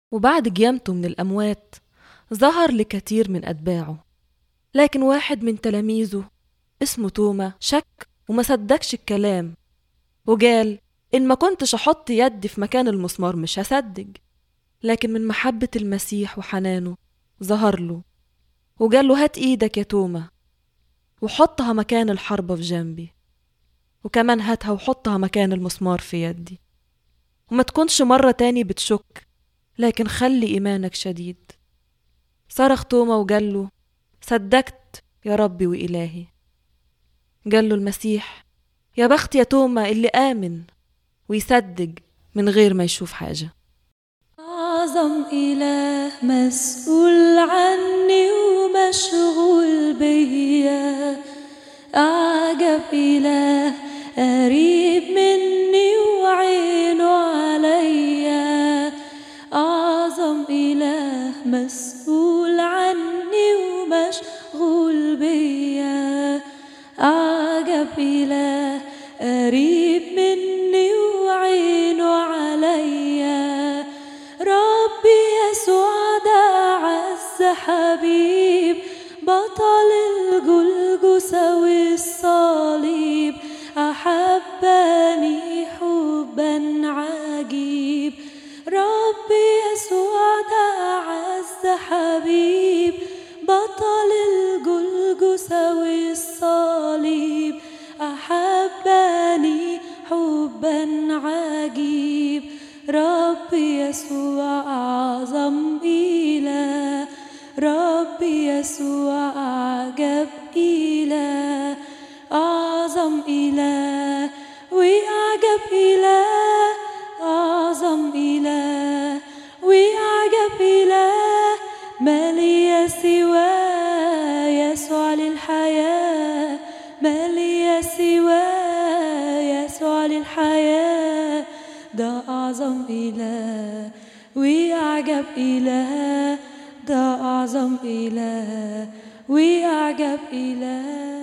وبعد قيامته من الأموات ظهر لكثير من أتباعه، لكن واحد من تلاميذه اسمه توما شك وما صدقش الكلام، وقال إن ما كنتش أحط يدي في مكان المسمار مش هصدق. لكن من محبة المسيح وحنانه ظهر له وقال له هات إيدك يا توما وحطها مكان الحربة في جنبي، وكمان هاتها وحطها مكان المسمار في يدي، وما تكونش مرة تاني بتشك، لكن خلي إيمانك شديد. صرخ توما وقال له صدقت يا ربي وإلهي. قال له المسيح يا بخت يا توما اللي آمن ويصدق من غير ما يشوف حاجة. أعظم إله مسؤول عني ومشغول بيا، أعجب إله قريب مني وعينه عليا، أعظم إله مسؤول عني ومشغول بيا، أعجب إله قريب مني وعينه عليا. ربي يسوع ده أعز حبيب، بطل الجلجثة والصليب، أحبني حبا عجيب. ربي يسوع ده أعز حبيب، بطل الجلجثة والصليب، أحبني حبا عجيب. ربي يسوع أعظم إله، ربي يسوع أعجب إله، أعظم إله وأعجب إله، أعظم إله وأعجب إله. ما لي سوى يسوع للحياة، ما لي سوى يسوع للحياة. ده أعظم إله وأعجب إله، ده أعظم إله وأعجب إله.